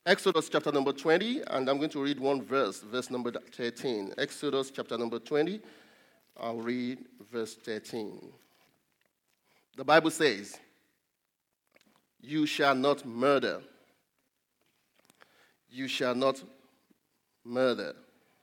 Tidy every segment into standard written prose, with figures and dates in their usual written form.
Exodus chapter number 20, and I'm going to read one verse number 13. Exodus chapter number 20, I'll read verse 13. The Bible says, "You shall not murder. You shall not murder.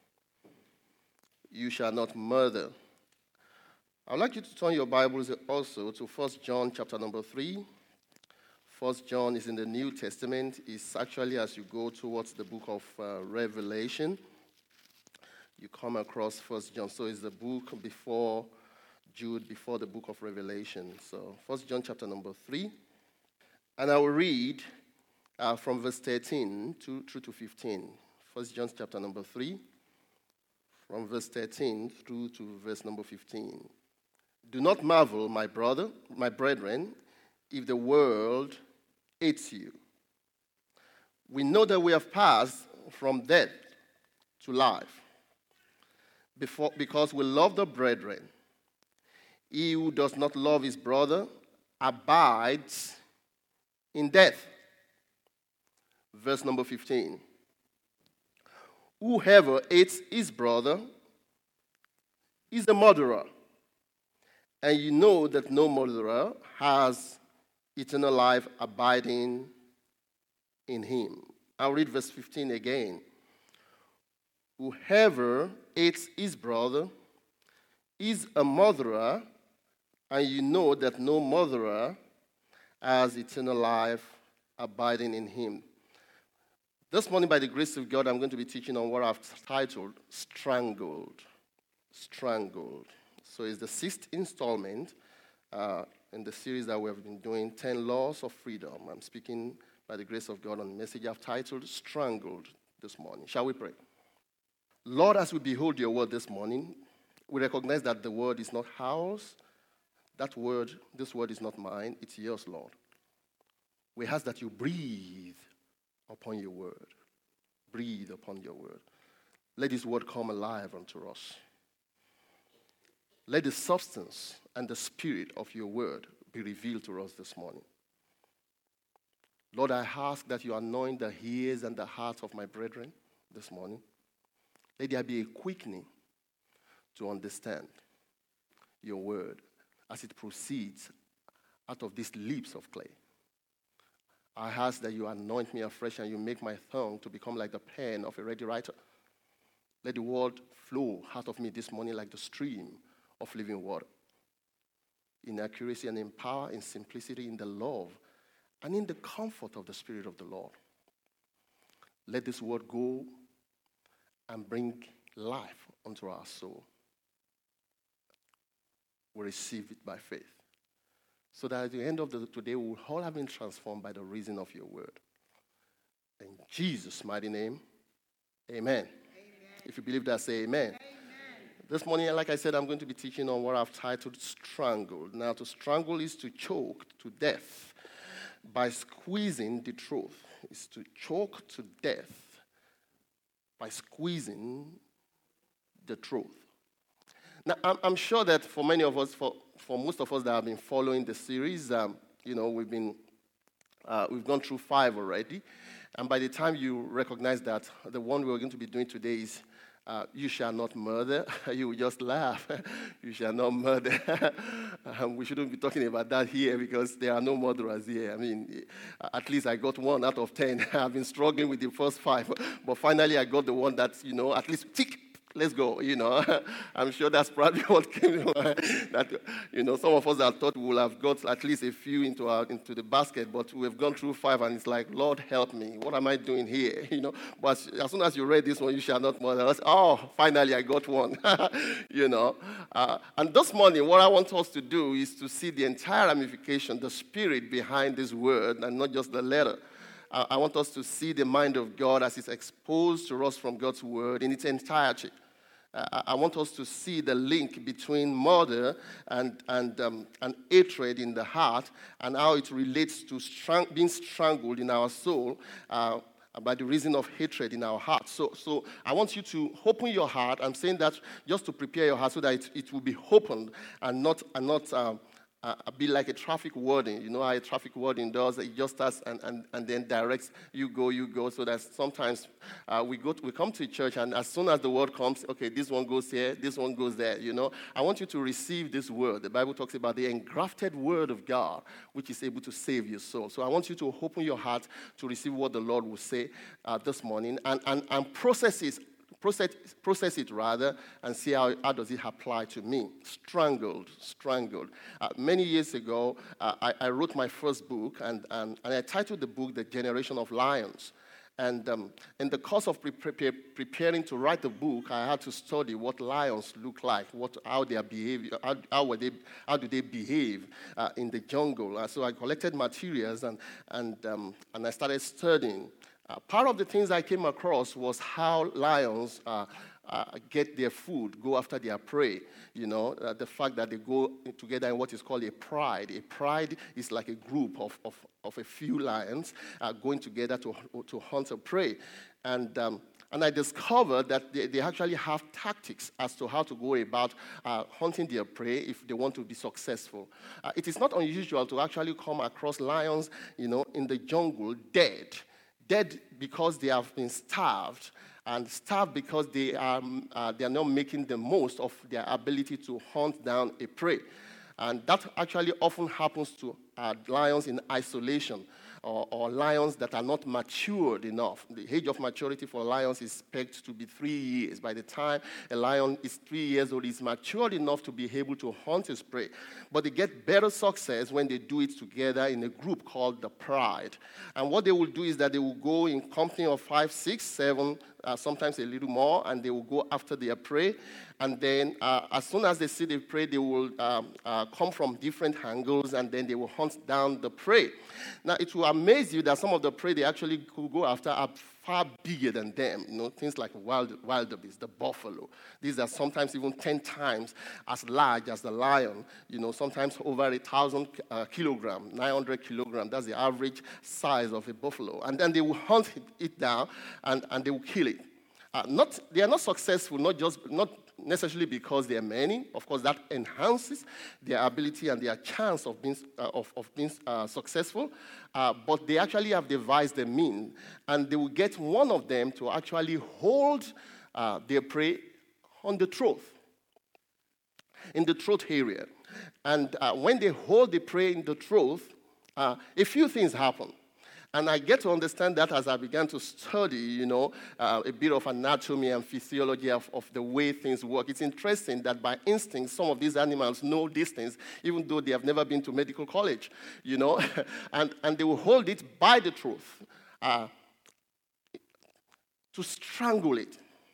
You shall not murder." I'd like you to turn your Bibles also to 1 John chapter number 3. 1 John is in the New Testament. It's actually as you go towards the book of Revelation, you come across 1 John. So it's the book before Jude, before the book of Revelation. So 1 John chapter number 3. And I will read from verse 13 through to 15. 1 John chapter number 3, from verse 13 through to verse number 15. "Do not marvel, my brethren, if the world hates you. We know that we have passed from death to life because we love the brethren. He who does not love his brother abides in death." Verse number 15. "Whoever hates his brother is a murderer. And you know that no murderer has eternal life abiding in him." I'll read verse 15 again. "Whoever hates his brother is a murderer, and you know that no murderer has eternal life abiding in him." This morning, by the grace of God, I'm going to be teaching on what I've titled Strangled. Strangled. So it's the 6th installment in the series that we have been doing, 10 Laws of Freedom. I'm speaking by the grace of God on a message I've titled Strangled this morning. Shall we pray? Lord, as we behold your word this morning, we recognize that the word is not ours. This word is not mine, it's yours, Lord. We ask that you breathe upon your word. Breathe upon your word. Let this word come alive unto us. Let the substance and the spirit of your word be revealed to us this morning. Lord, I ask that you anoint the ears and the hearts of my brethren this morning. Let there be a quickening to understand your word as it proceeds out of these lips of clay. I ask that you anoint me afresh and you make my tongue to become like the pen of a ready writer. Let the word flow out of me this morning like the stream of living water, in accuracy and in power, in simplicity, in the love, and in the comfort of the Spirit of the Lord. Let this word go and bring life unto our soul. We receive it by faith, so that at the end of today, we will all have been transformed by the reason of your word. In Jesus' mighty name, amen. Amen. If you believe that, say amen. Amen. This morning, like I said, I'm going to be teaching on what I've titled Strangled. Now, to strangle is to choke to death by squeezing the truth. It's to choke to death by squeezing the truth. Now, I'm sure that for many of us, for most of us that have been following the series, we've gone through 5 already. And by the time you recognize that the one we're going to be doing today is you shall not murder, you will just laugh. You shall not murder. We shouldn't be talking about that here because there are no murderers here. I mean, at least I got 1 out of 10. I've been struggling with the first 5, but finally I got the one that, at least tick. Let's go, I'm sure that's probably what came that, some of us that thought we would have got at least a few into the basket, but we've gone through 5, and it's like, Lord, help me. What am I doing here? But as soon as you read this one, you shall not murder. Finally, I got one, And this morning, what I want us to do is to see the entire ramification, the spirit behind this word, and not just the letter. I want us to see the mind of God as it's exposed to us from God's word in its entirety. I want us to see the link between murder and hatred in the heart and how it relates to being strangled in our soul by the reason of hatred in our heart. So I want you to open your heart. I'm saying that just to prepare your heart so that it will be opened and not a bit like a traffic warden. You know how a traffic warden does? It just starts and then directs, you go. So that sometimes we come to church, and as soon as the word comes, okay, this one goes here, this one goes there, you know. I want you to receive this word. The Bible talks about the engrafted word of God, which is able to save your soul. So I want you to open your heart to receive what the Lord will say this morning and process it rather, and see how does it apply to me. Strangled. Many years ago, I wrote my first book, and I titled the book "The Generation of Lions." And in the course of preparing to write the book, I had to study what lions look like, how their behavior, how do they behave in the jungle. So I collected materials and I started studying. Part of the things I came across was how lions get their food, go after their prey. You know, the fact that they go together in what is called a pride. A pride is like a group of a few lions going together to hunt a prey. And I discovered that they actually have tactics as to how to go about hunting their prey if they want to be successful. It is not unusual to actually come across lions, you know, in the jungle dead because they have been starved, and starved because they are not making the most of their ability to hunt down a prey. And that actually often happens to lions in isolation, or lions that are not matured enough. The age of maturity for lions is pegged to be 3 years. By the time a lion is 3 years old, he's matured enough to be able to hunt his prey. But they get better success when they do it together in a group called the pride. And what they will do is that they will go in company of 5, 6, 7, sometimes a little more, and they will go after their prey. And then as soon as they see the prey, they will come from different angles, and then they will hunt down the prey. Now, it will amaze you that some of the prey they actually could go after are far bigger than them. You know, things like wildebeest, the buffalo. These are sometimes even 10 times as large as the lion. You know, sometimes over 1,000 kilograms, 900 kilograms. That's the average size of a buffalo. And then they will hunt it down, and they will kill it. They are not successful, not necessarily because they are many. Of course, that enhances their ability and their chance of being successful. But they actually have devised a mean, and they will get one of them to actually hold their prey on the throat, in the throat area. And when they hold the prey in the throat, a few things happen. And I get to understand that as I began to study, you know, a bit of anatomy and physiology of the way things work. It's interesting that by instinct, some of these animals know these things, even though they have never been to medical college, you know, and they will hold it by the throat to strangle it.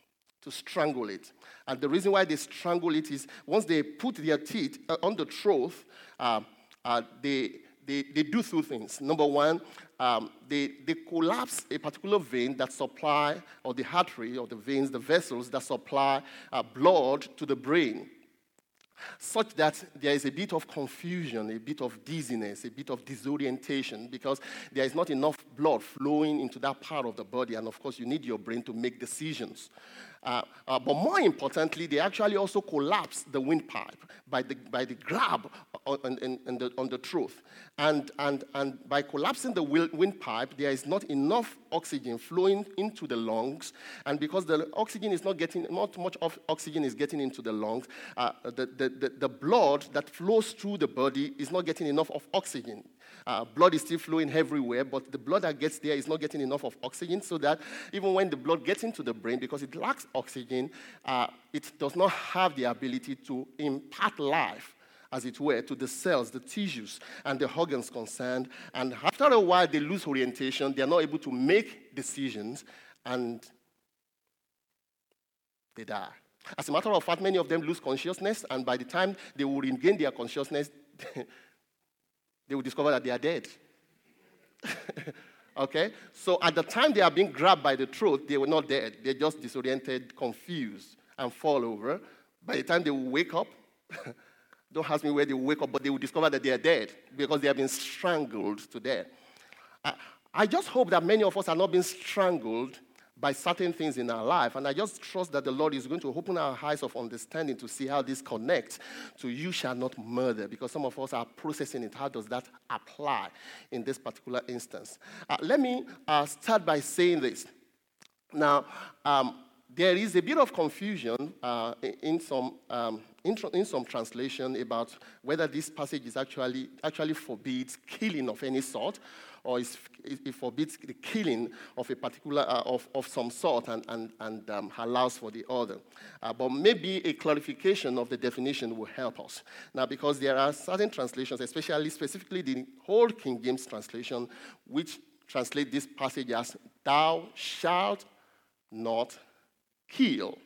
And the reason why they strangle it is once they put their teeth on the throat, they do two things. Number one, they collapse a particular vein that supply, or the artery, or the veins, the vessels that supply blood to the brain, such that there is a bit of confusion, a bit of dizziness, a bit of disorientation, because there is not enough blood flowing into that part of the body, and of course you need your brain to make decisions. But more importantly, they actually also collapse the windpipe by the grab on the throat. And by collapsing the windpipe, there is not enough oxygen flowing into the lungs. And because the oxygen is not much of oxygen is getting into the lungs, the blood that flows through the body is not getting enough of oxygen. Blood is still flowing everywhere, but the blood that gets there is not getting enough of oxygen, so that even when the blood gets into the brain, because it lacks oxygen, it does not have the ability to impart life, as it were, to the cells, the tissues, and the organs concerned. And after a while, they lose orientation. They are not able to make decisions, and they die. As a matter of fact, many of them lose consciousness, and by the time they will regain their consciousness, they will discover that they are dead. Okay? So at the time they are being grabbed by the throat, they were not dead. They're just disoriented, confused, and fall over. By the time they will wake up, don't ask me where they will wake up, but they will discover that they are dead because they have been strangled to death. I just hope that many of us are not being strangled by certain things in our life. And I just trust that the Lord is going to open our eyes of understanding to see how this connects to you shall not murder, because some of us are processing it. How does that apply in this particular instance? Let me start by saying this. Now, there is a bit of confusion in some translation about whether this passage is actually forbids killing of any sort, or it forbids the killing of a particular of some sort and allows for the other. But maybe a clarification of the definition will help us. Now, because there are certain translations, specifically the Old King James translation, which translate this passage as "Thou shalt not kill."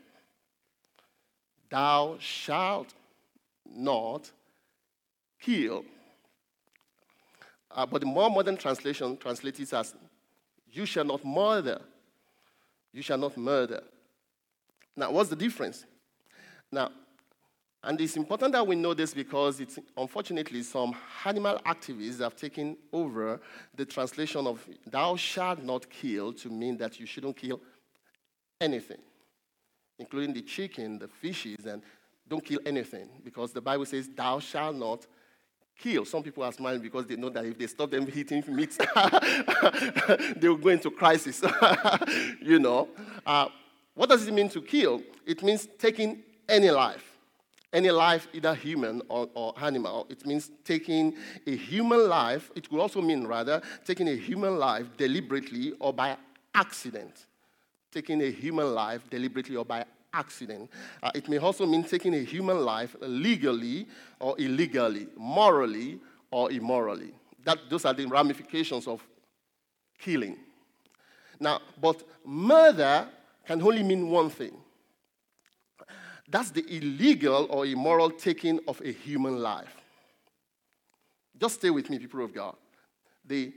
Thou shalt not kill. But the more modern translation translates it as, "You shall not murder." You shall not murder. Now, what's the difference? Now, and it's important that we know this because unfortunately some animal activists have taken over the translation of "thou shalt not kill" to mean that you shouldn't kill anything, including the chicken, the fishes, and don't kill anything, because the Bible says, "Thou shalt not kill." Some people are smiling because they know that if they stop them eating meat, they will go into crisis. You know. What does it mean to kill? It means taking any life. Any life, either human or animal. It means taking a human life. It could also mean, rather, taking a human life deliberately or by accident. Taking a human life deliberately or by accident. It may also mean taking a human life legally or illegally, morally or immorally. Those are the ramifications of killing. Now, but murder can only mean one thing. That's the illegal or immoral taking of a human life. Just stay with me, people of God. The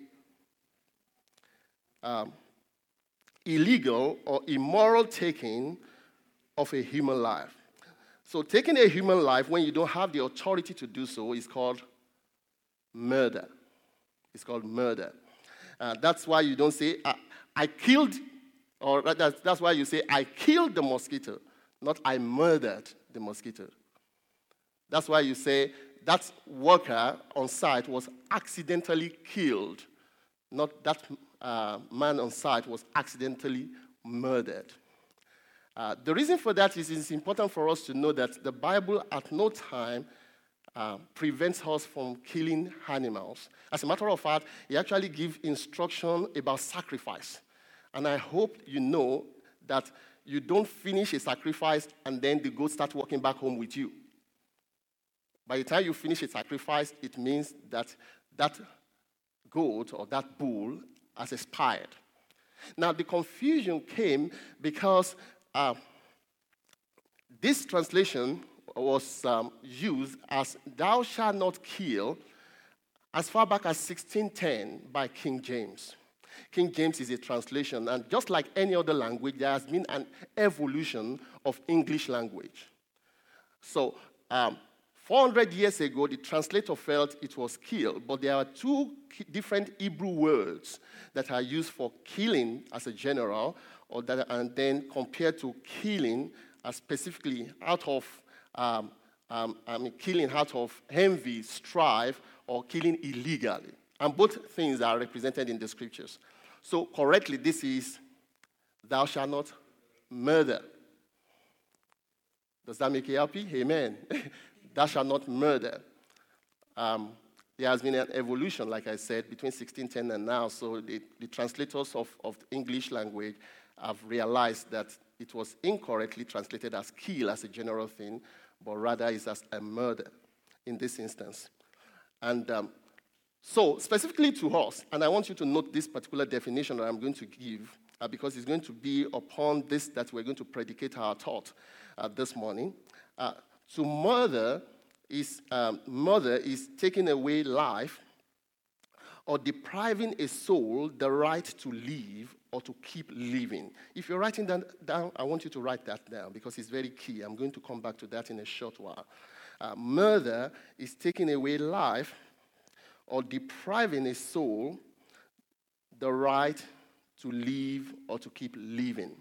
illegal or immoral taking of a human life. So taking a human life when you don't have the authority to do so is called murder. It's called murder. That's why you don't say, I killed, or that's why you say, I killed the mosquito, not I murdered the mosquito. That's why you say that worker on site was accidentally killed, not that man on site was accidentally murdered. The reason for that is it's important for us to know that the Bible at no time prevents us from killing animals. As a matter of fact, it actually gives instruction about sacrifice. And I hope you know that you don't finish a sacrifice and then the goat starts walking back home with you. By the time you finish a sacrifice, it means that that goat or that bull has expired. Now, the confusion came because this translation was used as "thou shalt not kill" as far back as 1610 by King James. King James is a translation, and just like any other language, there has been an evolution of English language. So, 400 years ago, the translator felt it was kill, but there are two different Hebrew words that are used for killing as a general, and then compared to killing specifically out of killing out of envy, strife, or killing illegally. And both things are represented in the scriptures. So correctly, this is "thou shalt not murder." Does that make you happy? Amen. "Thou shalt not murder." There has been an evolution, like I said, between 1610 and now. So the translators of the English language have realized that it was incorrectly translated as kill as a general thing, but rather is as a murder in this instance. And so specifically to us, and I want you to note this particular definition that I'm going to give, because it's going to be upon this that we're going to predicate our thought this morning. To murder is taking away life or depriving a soul the right to live or to keep living. If you're writing that down, I want you to write that down because it's very key. I'm going to come back to that in a short while. Murder is taking away life or depriving a soul the right to live or to keep living.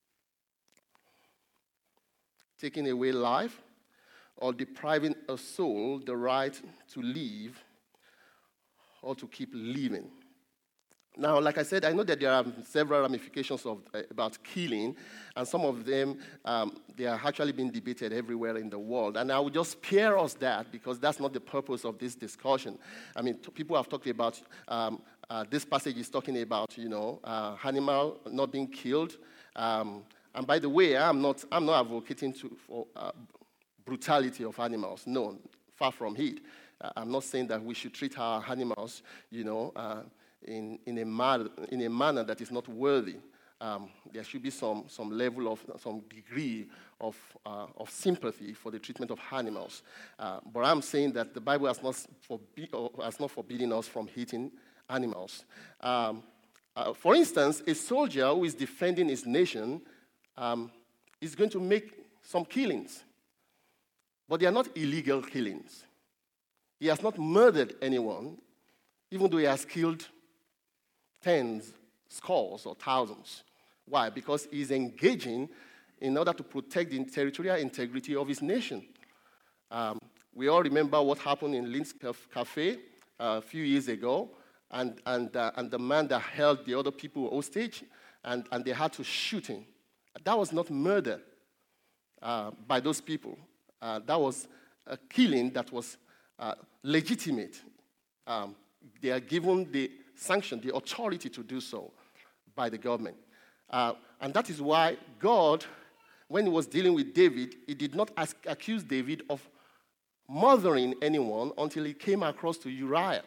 Taking away life or depriving a soul the right to live or to keep living. Now, like I said, I know that there are several ramifications about killing, and some of them, they are actually being debated everywhere in the world. And I will just spare us that because that's not the purpose of this discussion. I mean, people have talked about, this passage is talking about, animal not being killed. And by the way, I'm not advocating for brutality of animals. No, far from it. I'm not saying that we should treat our animals, in a manner that is not worthy. There should be some level of, some degree of sympathy for the treatment of animals. But I'm saying that the Bible has not forbidden us from hitting animals. For instance, a soldier who is defending his nation is going to make some killings. But they are not illegal killings. He has not murdered anyone, even though he has killed tens, scores, or thousands. Why? Because he's engaging in order to protect the territorial integrity of his nation. We all remember what happened in Linz Cafe a few years ago, and the man that held the other people hostage, and they had to shoot him. That was not murder by those people. That was a killing that was legitimate. They are given the sanction, the authority to do so by the government. And that is why God, when he was dealing with David, he did not accuse David of murdering anyone until he came across to Uriah.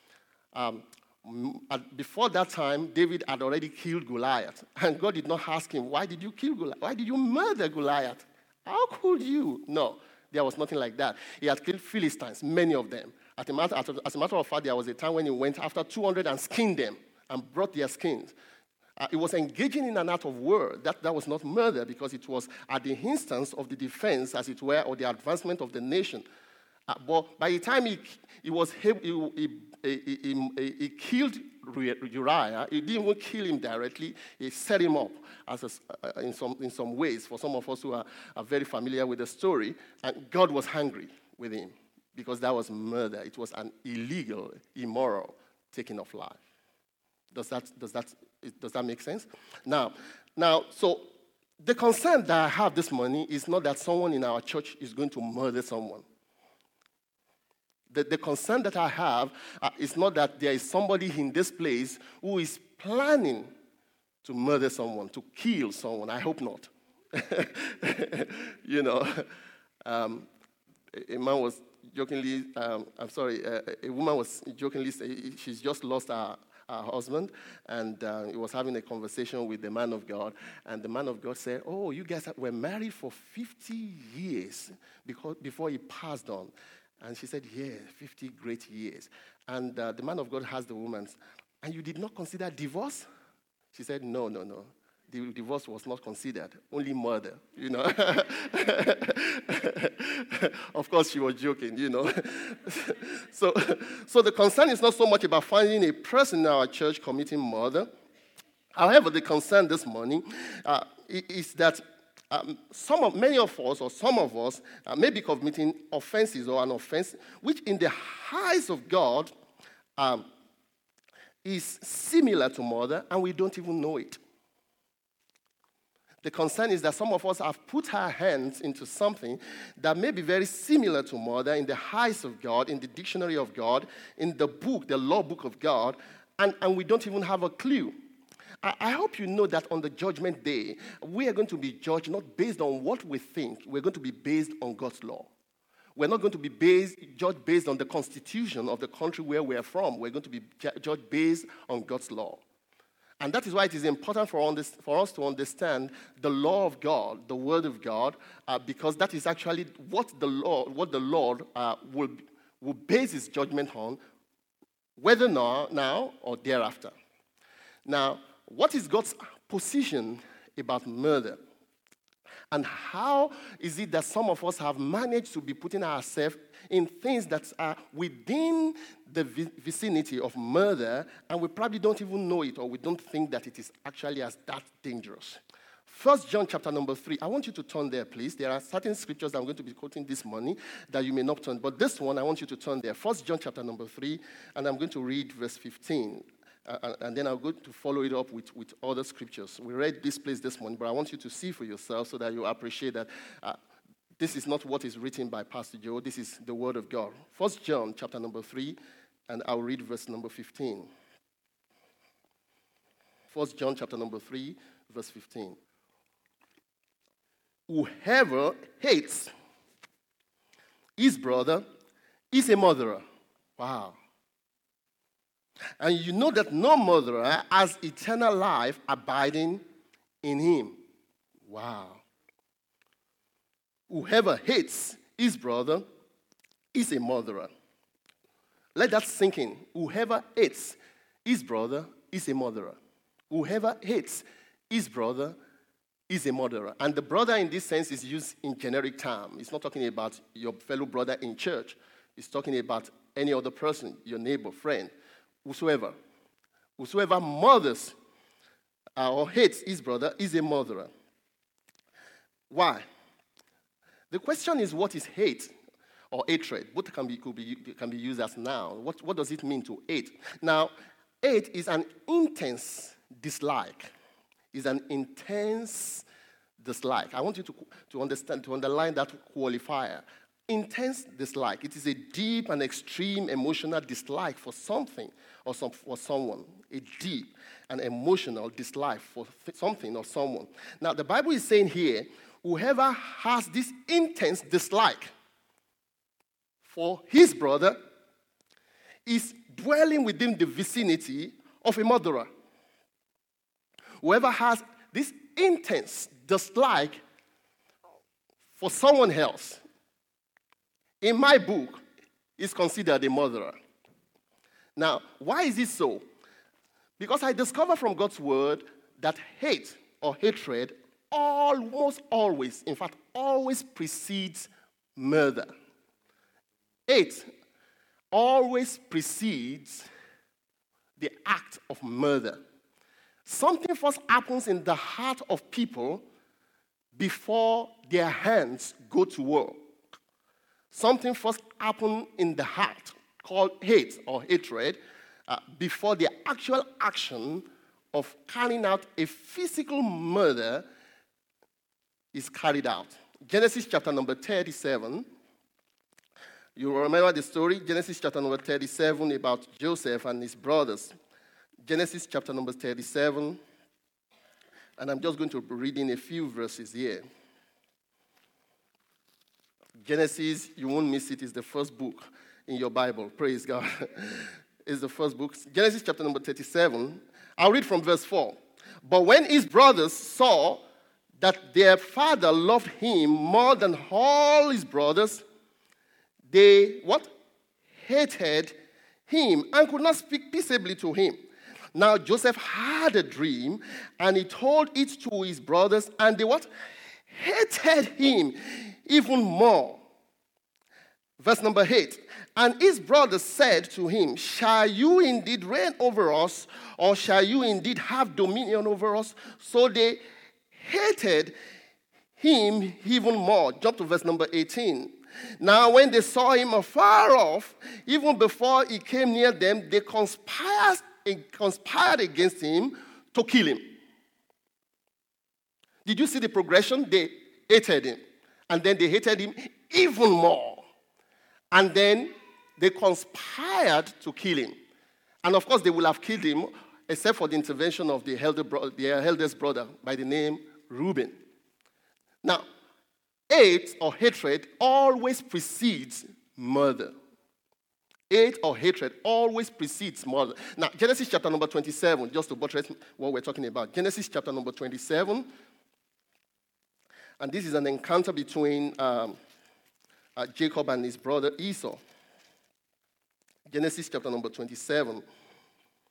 Before that time, David had already killed Goliath. And God did not ask him, why did you kill Goliath? Why did you murder Goliath? How could you? No, there was nothing like that. He had killed Philistines, many of them. As a matter of fact, there was a time when he went after 200 and skinned them and brought their skins. It was engaging in an act of war. That was not murder because it was at the instance of the defense, as it were, or the advancement of the nation. But by the time he killed Uriah, he didn't even kill him directly. He set him up in some ways. For some of us who are very familiar with the story, and God was angry with him because that was murder. It was an illegal, immoral taking of life. Does that make sense? Now, so the concern that I have this morning is not that someone in our church is going to murder someone. The concern that I have is not that there is somebody in this place who is planning to murder someone, to kill someone. I hope not. A man was jokingly, a woman was jokingly saying she's just lost her husband, and he was having a conversation with the man of God, and the man of God said, oh, you guys were married for 50 years before he passed on. And she said, yeah, 50 great years. And the man of God asked the woman, and you did not consider divorce? She said, no. The divorce was not considered, only murder, Of course, she was joking, So the concern is not so much about finding a person in our church committing murder. However, the concern this morning is that many of us, or some of us, may be committing offenses or an offense, which in the eyes of God is similar to murder, and we don't even know it. The concern is that some of us have put our hands into something that may be very similar to murder in the eyes of God, in the dictionary of God, in the book, the law book of God, and we don't even have a clue. I hope you know that on the judgment day, we are going to be judged not based on what we think. We're going to be based on God's law. We're not going to be judged based on the constitution of the country where we're from. We're going to be judged based on God's law. And that is why it is important for us to understand the law of God, the word of God, because that is actually what the Lord will base his judgment on, whether now or thereafter. Now, what is God's position about murder? And how is it that some of us have managed to be putting ourselves in things that are within the vicinity of murder, and we probably don't even know it, or we don't think that it is actually as that dangerous? 1 John chapter number 3. I want you to turn there, please. There are certain scriptures that I'm going to be quoting this morning that you may not turn. But this one, I want you to turn there. 1 John chapter number 3, and I'm going to read verse 15. And then I'm going to follow it up with other scriptures. We read this place this morning, but I want you to see for yourself so that you appreciate that this is not what is written by Pastor Joe. This is the word of God. 1 John chapter number 3, and I'll read verse number 15. 1 John chapter number 3, verse 15. Whoever hates his brother is a murderer. Wow. And you know that no murderer has eternal life abiding in him. Wow. Whoever hates his brother is a murderer. Let that sink in. Whoever hates his brother is a murderer. Whoever hates his brother is a murderer. And the brother in this sense is used in generic term. It's not talking about your fellow brother in church. It's talking about any other person, your neighbor, friend. Whosoever murders or hates his brother is a murderer. Why? The question is, what is hate or hatred? Both can be used as noun. What does it mean to hate? Now, hate is an intense dislike. Is an intense dislike. I want you to understand, to underline that qualifier. Intense dislike. It is a deep and extreme emotional dislike for something or for someone. A deep and emotional dislike for something or someone. Now, the Bible is saying here, whoever has this intense dislike for his brother is dwelling within the vicinity of a murderer. Whoever has this intense dislike for someone else, in my book, is considered a murderer. Now, why is it so? Because I discover from God's word that hate or hatred almost always, in fact, always precedes murder. Hate always precedes the act of murder. Something first happens in the heart of people before their hands go to work. Something first happens in the heart called hate or hatred before the actual action of carrying out a physical murder is carried out. Genesis chapter number 37. You remember the story? Genesis chapter number 37 about Joseph and his brothers. Genesis chapter number 37. And I'm just going to be reading a few verses here. Genesis, you won't miss it, is the first book in your Bible. Praise God. It's the first book. Genesis chapter number 37. I'll read from verse 4. But when his brothers saw that their father loved him more than all his brothers, they, what? Hated him and could not speak peaceably to him. Now Joseph had a dream, and he told it to his brothers, and they what? Hated him even more. Verse number 8. And his brothers said to him, shall you indeed reign over us, or shall you indeed have dominion over us? So they hated him even more. Jump to verse number 18. Now when they saw him afar off, even before he came near them, they conspired against him to kill him. Did you see the progression? They hated him. And then they hated him even more. And then they conspired to kill him. And of course, they will have killed him, except for the intervention of the eldest brother by the name Reuben. Now, hate or hatred always precedes murder. Hate or hatred always precedes murder. Now, Genesis chapter number 27, just to buttress what we're talking about. Genesis chapter number 27. And this is an encounter between Jacob and his brother Esau. Genesis chapter number 27.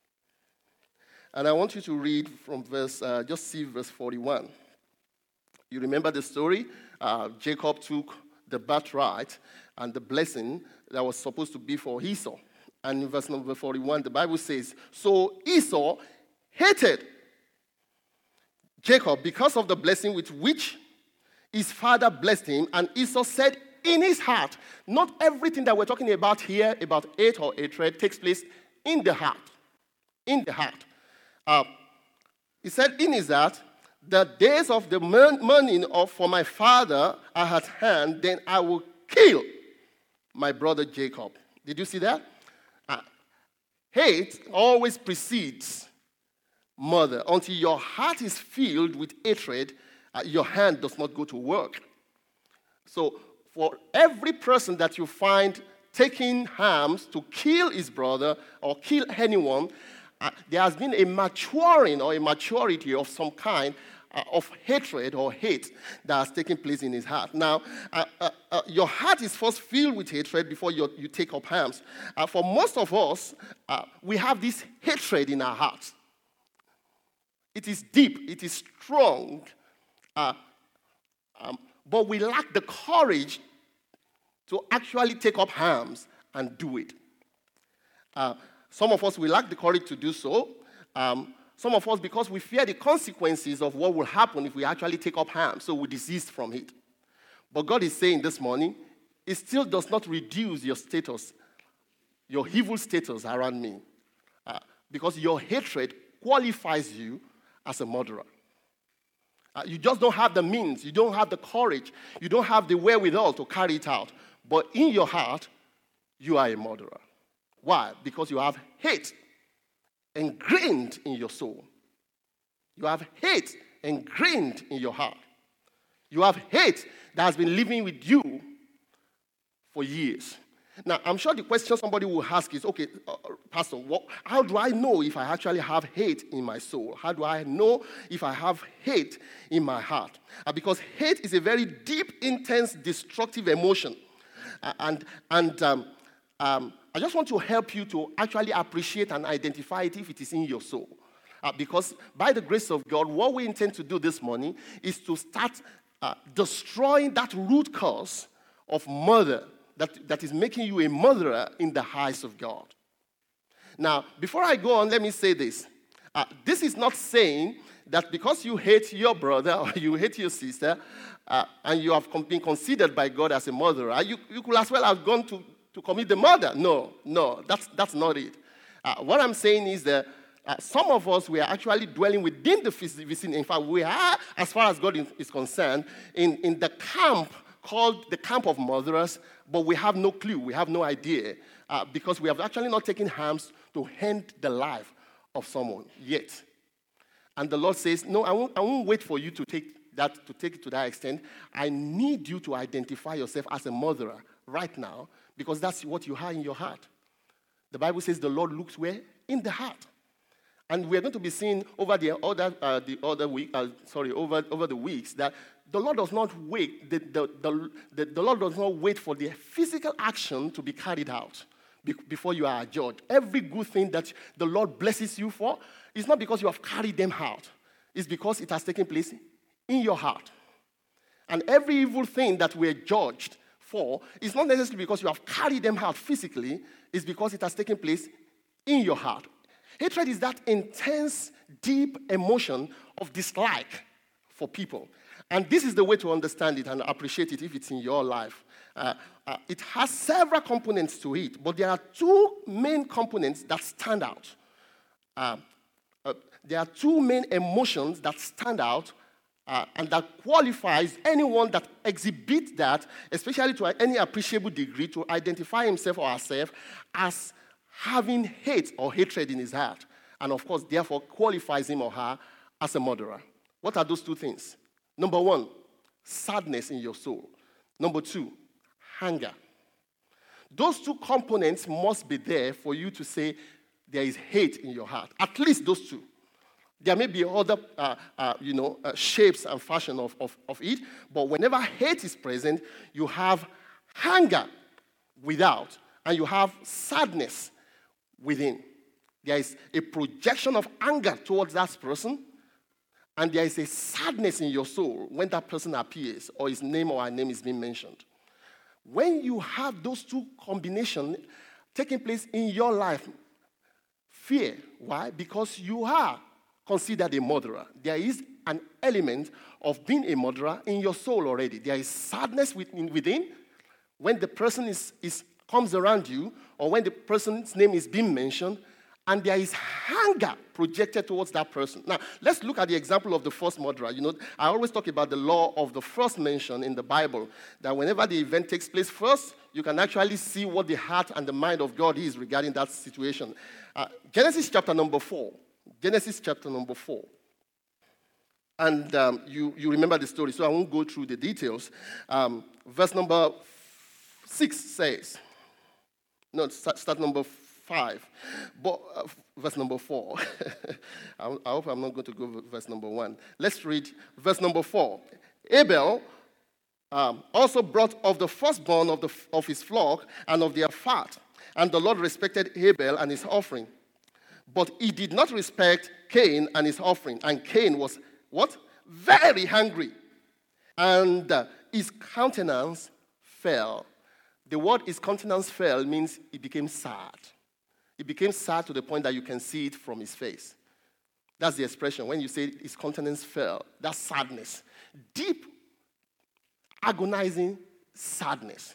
And I want you to read from just see verse 41. You remember the story? Jacob took the birthright and the blessing that was supposed to be for Esau. And in verse number 41, the Bible says, so Esau hated Jacob because of the blessing with which his father blessed him. And Esau said in his heart, not everything that we're talking about here, about hate or hatred, takes place in the heart. In the heart. He said in his heart, the days of the mourning for my father are at hand, then I will kill my brother Jacob. Did you see that? Hate always precedes murder. Until your heart is filled with hatred, your hand does not go to work. So for every person that you find taking harms to kill his brother or kill anyone, there has been a maturing or a maturity of some kind of hatred or hate that has taken place in his heart. Now, your heart is first filled with hatred before you take up arms. For most of us, we have this hatred in our hearts. It is deep, it is strong, but we lack the courage to actually take up arms and do it. Some of us, we lack the courage to do so. Some of us, because we fear the consequences of what will happen if we actually take up arms, so we desist from it. But God is saying this morning, it still does not reduce your status, your evil status around me, because your hatred qualifies you as a murderer. You just don't have the means, you don't have the courage, you don't have the wherewithal to carry it out. But in your heart, you are a murderer. Why? Because you have hate ingrained in your soul. You have hate ingrained in your heart. You have hate that has been living with you for years. Now, I'm sure the question somebody will ask is, okay, Pastor, how do I know if I actually have hate in my soul? How do I know if I have hate in my heart? Because hate is a very deep, intense, destructive emotion. I just want to help you to actually appreciate and identify it if it is in your soul. Because by the grace of God, what we intend to do this morning is to start destroying that root cause of murder that is making you a murderer in the eyes of God. Now, before I go on, let me say this. This is not saying that because you hate your brother or you hate your sister and you have been considered by God as a murderer, you could as well have gone to commit the murder. No, that's not it. What I'm saying is that some of us, we are actually dwelling within the vicinity. In fact, we are, as far as God is concerned, in the camp called the camp of murderers, but we have no clue, we have no idea, because we have actually not taken harms to end the life of someone yet. And the Lord says, no, I won't wait for you to take it to that extent. I need you to identify yourself as a murderer right now, because that's what you have in your heart. The Bible says the Lord looks where? In the heart. And we're going to be seeing over the weeks that the Lord does not wait. The Lord does not wait for the physical action to be carried out before you are judged. Every good thing that the Lord blesses you for is not because you have carried them out. It's because it has taken place in your heart. And every evil thing that we're judged for is not necessarily because you have carried them out physically. It's because it has taken place in your heart. Hatred is that intense, deep emotion of dislike for people. And this is the way to understand it and appreciate it if it's in your life. It has several components to it, but there are two main components that stand out. There are two main emotions that stand out and that qualifies anyone that exhibits that, especially to any appreciable degree, to identify himself or herself as having hate or hatred in his heart. And of course, therefore, qualifies him or her as a murderer. What are those two things? Number one, sadness in your soul. Number two, anger. Those two components must be there for you to say there is hate in your heart. At least those two. There may be other, shapes and fashion of it, but whenever hate is present, you have anger without, and you have sadness within. There is a projection of anger towards that person, and there is a sadness in your soul when that person appears or his name or her name is being mentioned. When you have those two combinations taking place in your life, fear. Why? Because you are considered a murderer. There is an element of being a murderer in your soul already. There is sadness within when the person comes around you or when the person's name is being mentioned, and there is anger projected towards that person. Now, let's look at the example of the first murderer. You know, I always talk about the law of the first mention in the Bible, that whenever the event takes place first, you can actually see what the heart and the mind of God is regarding that situation. Genesis chapter number 4. Genesis chapter number 4. And you remember the story, so I won't go through the details. Verse number 6 says, no, start number 5, but verse number 4. I hope I'm not going to go verse number 1. Let's read verse number 4. Abel also brought of the firstborn of his flock and of their fat, and the Lord respected Abel and his offering. But he did not respect Cain and his offering, and Cain was what? Very hungry, and his countenance fell. The word his countenance fell means he became sad. He became sad to the point that you can see it from his face. That's the expression. When you say his countenance fell, that's sadness. Deep, agonizing sadness.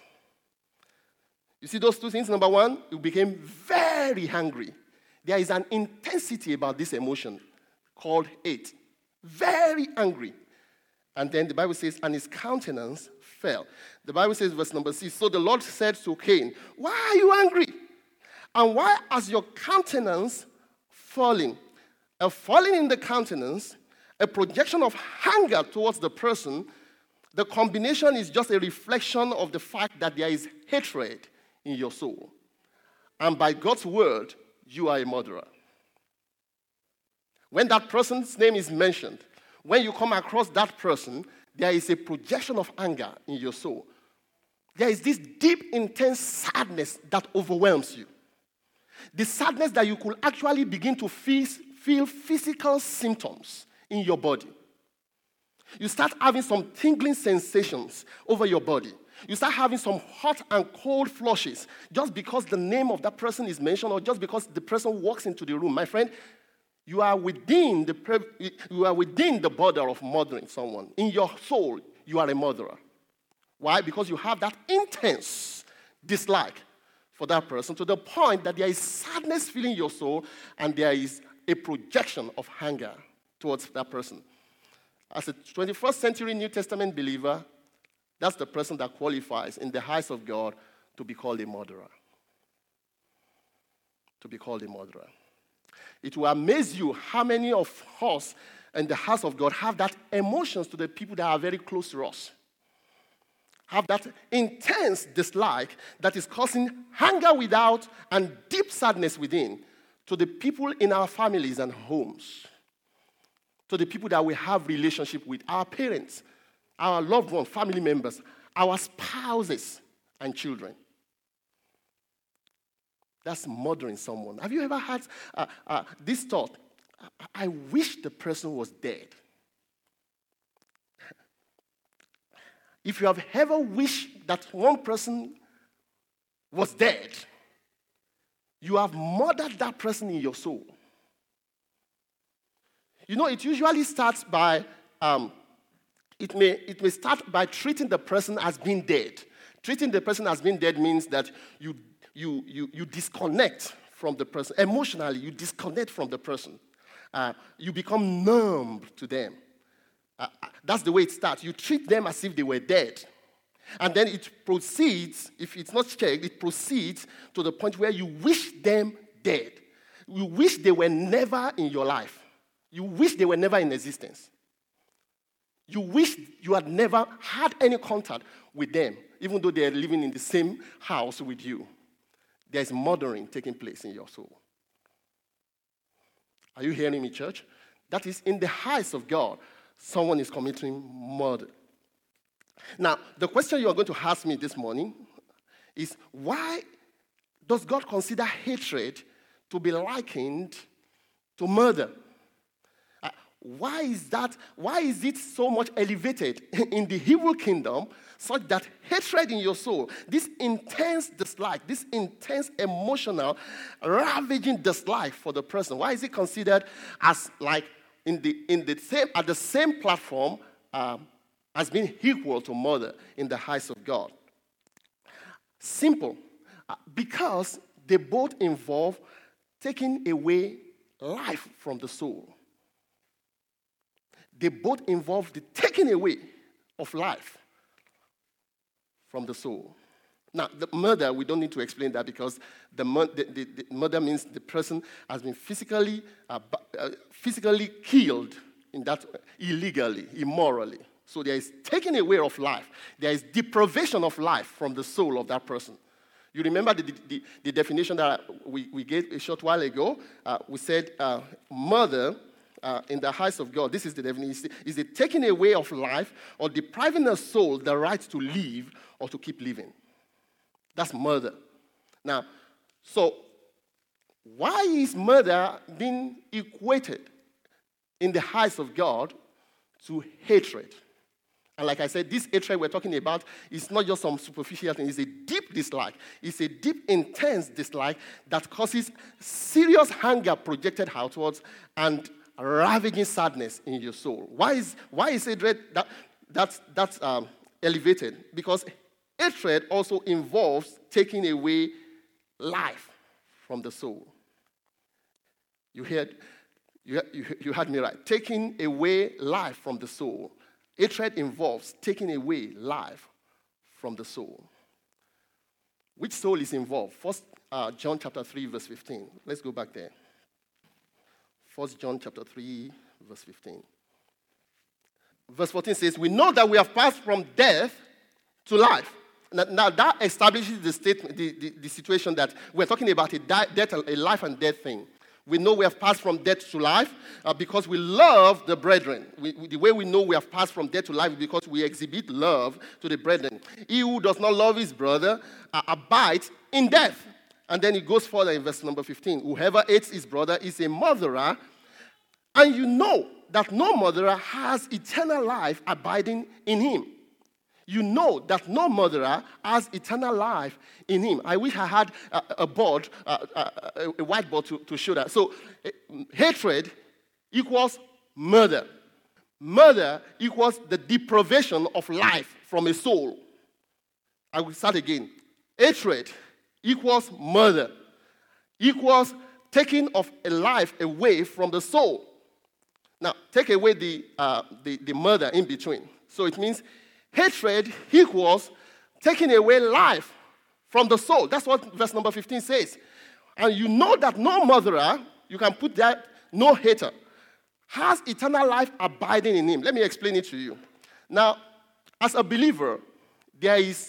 You see those two things? Number one, he became very hungry. There is an intensity about this emotion called hate. Very angry. And then the Bible says, and his countenance fell. The Bible says, verse number 6, so the Lord said to Cain, why are you angry? And why has your countenance fallen? A falling in the countenance, a projection of anger towards the person, the combination is just a reflection of the fact that there is hatred in your soul. And by God's word, you are a murderer. When that person's name is mentioned, when you come across that person, there is a projection of anger in your soul. There is this deep, intense sadness that overwhelms you. The sadness that you could actually begin to feel physical symptoms in your body. You start having some tingling sensations over your body. You start having some hot and cold flushes just because the name of that person is mentioned or just because the person walks into the room. My friend, you are within the border of murdering someone. In your soul, you are a murderer. Why? Because you have that intense dislike for that person to the point that there is sadness filling your soul and there is a projection of anger towards that person. As a 21st century New Testament believer, that's the person that qualifies in the eyes of God to be called a murderer. To be called a murderer. It will amaze you how many of us in the house of God have that emotions to the people that are very close to us. Have that intense dislike that is causing anger without and deep sadness within to the people in our families and homes, to the people that we have relationship with, our parents, our loved ones, family members, our spouses and children. That's murdering someone. Have you ever had this thought? I wish the person was dead. If you have ever wished that one person was dead, you have murdered that person in your soul. You know, it usually starts by, it may start by treating the person as being dead. Treating the person as being dead means that you disconnect from the person. Emotionally, you disconnect from the person. You become numb to them. That's the way it starts. You treat them as if they were dead. And then it proceeds, if it's not checked, it proceeds to the point where you wish them dead. You wish they were never in your life. You wish they were never in existence. You wish you had never had any contact with them, even though they are living in the same house with you. There's murdering taking place in your soul. Are you hearing me, church? That is, in the eyes of God, someone is committing murder. Now, the question you are going to ask me this morning is, why does God consider hatred to be likened to murder? why is that? Why is it so much elevated in the evil kingdom such that hatred in your soul, this intense dislike, this intense emotional, ravaging dislike for the person, why is it considered as like at the same platform as being equal to murder in the eyes of God? Simple. Because they both involve taking away life from the soul. They both involve the taking away of life from the soul. Now, the murder, we don't need to explain that because the murder means the person has been physically killed in that illegally, immorally. So there is taking away of life. There is deprivation of life from the soul of that person. You remember the definition that we gave a short while ago? We said murder in the eyes of God. This is the definition. Is the taking away of life or depriving a soul the right to live or to keep living. That's murder. Now, so why is murder being equated in the eyes of God to hatred? And like I said, this hatred we're talking about is not just some superficial thing. It's a deep dislike. It's a deep, intense dislike that causes serious anger projected outwards and ravaging sadness in your soul. Why is hatred that's elevated? Because hatred also involves taking away life from the soul. You heard me right. Taking away life from the soul. Hatred involves taking away life from the soul. Which soul is involved? First John chapter 3, verse 15. Let's go back there. First John chapter 3, verse 15. Verse 14 says, we know that we have passed from death to life. Now that establishes the statement, the situation that we're talking about a life and death thing. We know we have passed from death to life because we love the brethren. The way we know we have passed from death to life is because we exhibit love to the brethren. He who does not love his brother abides in death. And then it goes further in verse number 15. Whoever hates his brother is a murderer, and you know that no murderer has eternal life abiding in him. You know that no murderer has eternal life in him. I wish I had a board, a whiteboard to show that. So, hatred equals murder. Murder equals the deprivation of life from a soul. I will start again. Hatred equals murder. Equals taking of a life away from the soul. Now, take away the murder in between. So it means hatred equals taking away life from the soul. That's what verse number 15 says. And you know that no murderer, you can put that, no hater, has eternal life abiding in him. Let me explain it to you. Now, as a believer, there is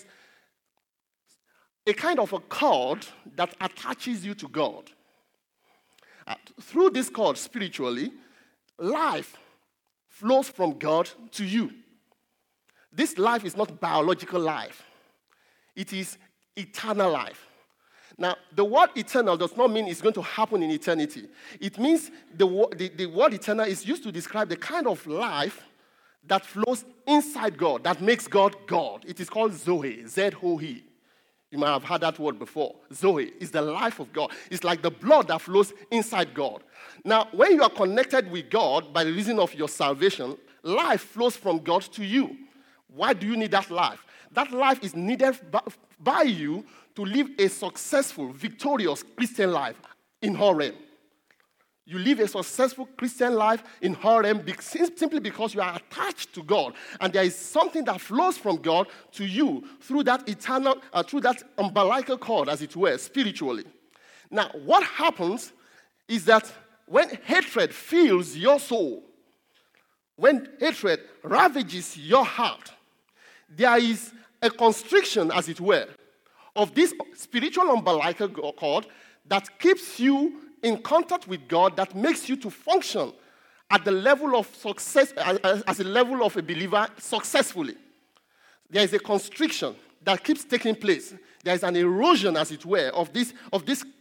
a kind of a cord that attaches you to God. Through this cord, spiritually, life flows from God to you. This life is not biological life. It is eternal life. Now, the word eternal does not mean it's going to happen in eternity. It means the word eternal is used to describe the kind of life that flows inside God, that makes God God. It is called Zoe, Z-O-E. You might have heard that word before. Zoe is the life of God. It's like the blood that flows inside God. Now, when you are connected with God by the reason of your salvation, life flows from God to you. Why do you need that life? That life is needed by you to live a successful, victorious Christian life in her realm. You live a successful Christian life in her realm simply because you are attached to God. And there is something that flows from God to you through that eternal, through that umbilical cord, as it were, spiritually. Now, what happens is that when hatred fills your soul, when hatred ravages your heart, there is a constriction, as it were, of this spiritual umbilical cord that keeps you in contact with God, that makes you to function at the level of success, as a level of a believer successfully. There is a constriction that keeps taking place. There is an erosion, as it were, of this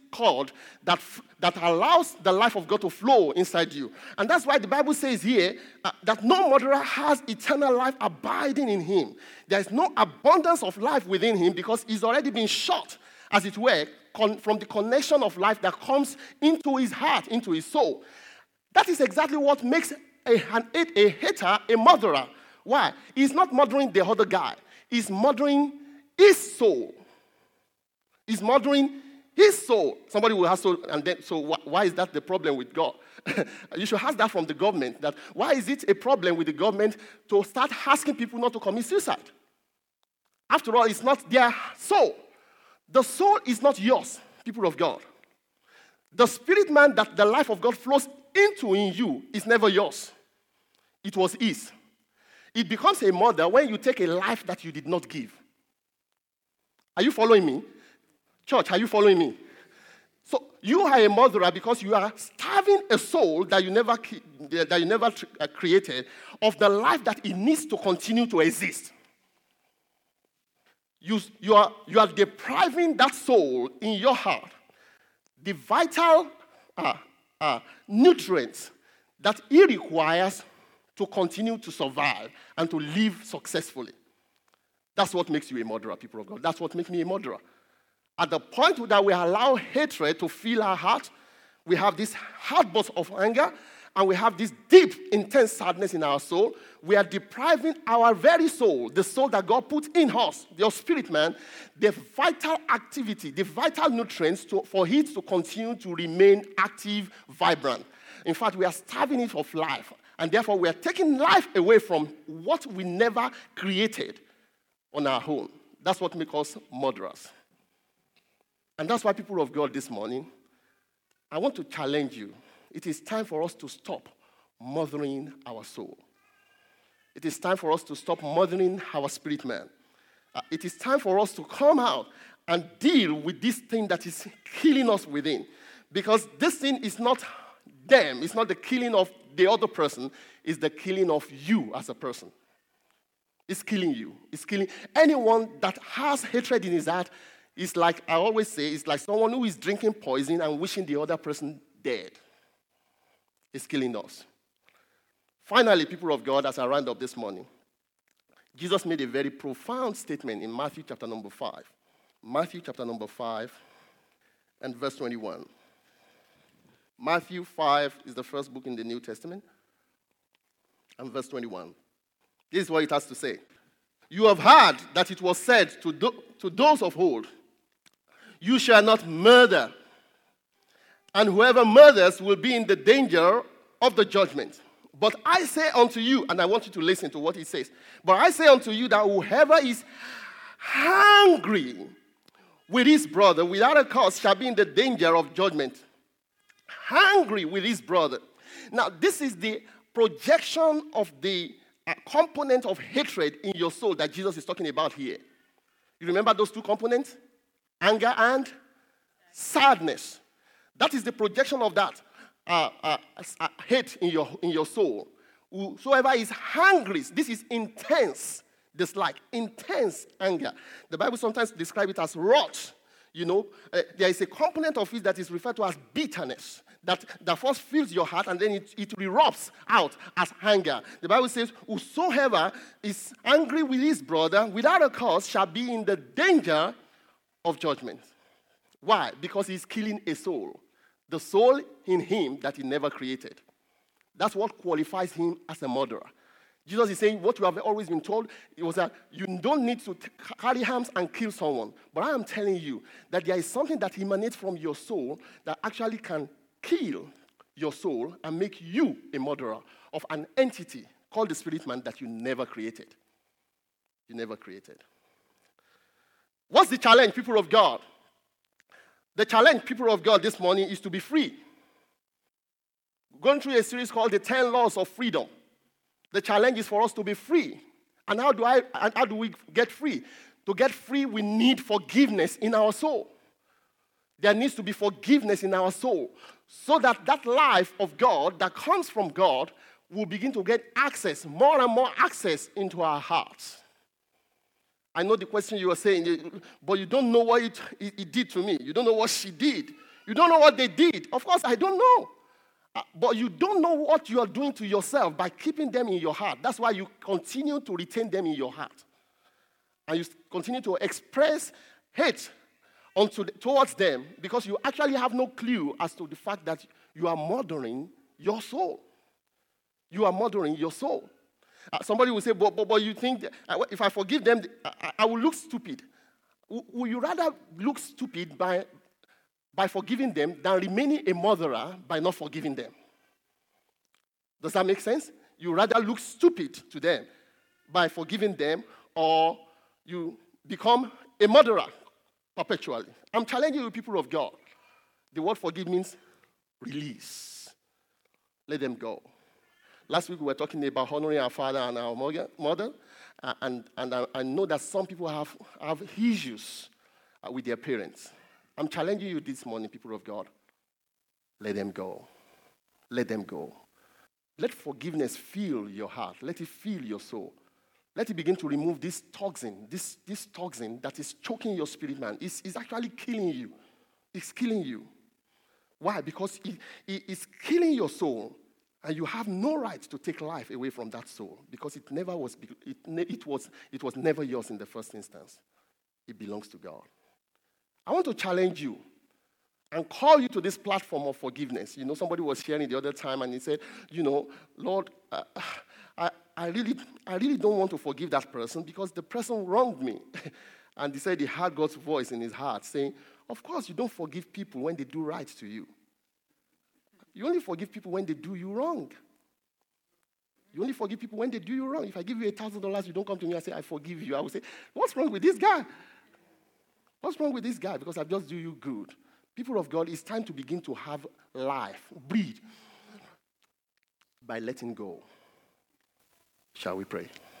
cord that allows the life of God to flow inside you. And that's why the Bible says here that no murderer has eternal life abiding in him. There is no abundance of life within him because he's already been shot, as it were, from the connection of life that comes into his heart, into his soul. That is exactly what makes a hater a murderer. Why? He's not murdering the other guy. He's murdering his soul. He's murdering his soul. Somebody will ask, why is that the problem with God? You should ask that from the government. That why is it a problem with the government to start asking people not to commit suicide? After all, it's not their soul. The soul is not yours, people of God. The spirit man that the life of God flows into in you is never yours. It was his. It becomes a murder when you take a life that you did not give. Are you following me? Church, are you following me? So you are a murderer because you are starving a soul that you never created of the life that it needs to continue to exist. You are depriving that soul in your heart the vital nutrients that it requires to continue to survive and to live successfully. That's what makes you a murderer, people of God. That's what makes me a murderer. At the point that we allow hatred to fill our heart, we have this outburst of anger, and we have this deep, intense sadness in our soul. We are depriving our very soul, the soul that God put in us, your spirit man, the vital activity, the vital nutrients for it to continue to remain active, vibrant. In fact, we are starving it of life, and therefore we are taking life away from what we never created on our own. That's what makes us murderers. And that's why, people of God, this morning, I want to challenge you. It is time for us to stop murdering our soul. It is time for us to stop murdering our spirit man. It is time for us to come out and deal with this thing that is killing us within. Because this thing is not them. It's not the killing of the other person. It's the killing of you as a person. It's killing you. It's killing anyone that has hatred in his heart. It's like, I always say, it's like someone who is drinking poison and wishing the other person dead. It's killing us. Finally, people of God, as I round up this morning, Jesus made a very profound statement in Matthew chapter number 5. Matthew chapter number 5 and verse 21. Matthew 5 is the first book in the New Testament. And verse 21. This is what it has to say. You have heard that it was said to those of old, you shall not murder, and whoever murders will be in the danger of the judgment. But I say unto you, and I want you to listen to what he says, but I say unto you that whoever is hungry with his brother without a cause shall be in the danger of judgment. Hungry with his brother. Now, this is the projection of the component of hatred in your soul that Jesus is talking about here. You remember those two components? Anger and sadness. That is the projection of that hate in your soul. Whosoever is hungry, this is intense dislike, intense anger. The Bible sometimes describes it as wrath. There is a component of it that is referred to as bitterness, that first fills your heart and then it erupts out as anger. The Bible says, whosoever is angry with his brother without a cause shall be in the danger of judgment. Why? Because he's killing a soul. The soul in him that he never created. That's what qualifies him as a murderer. Jesus is saying what you have always been told, it was that you don't need to carry arms and kill someone. But I am telling you that there is something that emanates from your soul that actually can kill your soul and make you a murderer of an entity called the spirit man that you never created. You never created. What's the challenge, people of God? The challenge, people of God, this morning is to be free. We're going through a series called The 10 Laws of Freedom. The challenge is for us to be free. And how do we get free? To get free, we need forgiveness in our soul. There needs to be forgiveness in our soul so that that life of God that comes from God will begin to get access, more and more access into our hearts. I know the question you were saying, but you don't know what it did to me. You don't know what she did. You don't know what they did. Of course, I don't know. But you don't know what you are doing to yourself by keeping them in your heart. That's why you continue to retain them in your heart. And you continue to express hate towards them because you actually have no clue as to the fact that you are murdering your soul. You are murdering your soul. Somebody will say, but you think that, if I forgive them, I will look stupid. Will you rather look stupid by forgiving them than remaining a murderer by not forgiving them? Does that make sense? You rather look stupid to them by forgiving them, or you become a murderer perpetually. I'm challenging you, people of God. The word forgive means release. Let them go. Last week we were talking about honoring our father and our mother, and I know that some people have issues with their parents. I'm challenging you this morning, people of God. Let them go. Let them go. Let forgiveness fill your heart. Let it fill your soul. Let it begin to remove this toxin, this toxin that is choking your spirit, man. It's actually killing you. It's killing you. Why? Because it's killing your soul, and you have no right to take life away from that soul because it was never yours in the first instance. It belongs to God. I want to challenge you and call you to this platform of forgiveness. Somebody was sharing the other time and he said, Lord, I really don't want to forgive that person because the person wronged me. And he said he heard God's voice in his heart saying, of course you don't forgive people when they do right to you. You only forgive people when they do you wrong. You only forgive people when they do you wrong. If I give you $1,000, you don't come to me and say, I forgive you. I will say, what's wrong with this guy? What's wrong with this guy? Because I just do you good. People of God, it's time to begin to have life, breathe, by letting go. Shall we pray?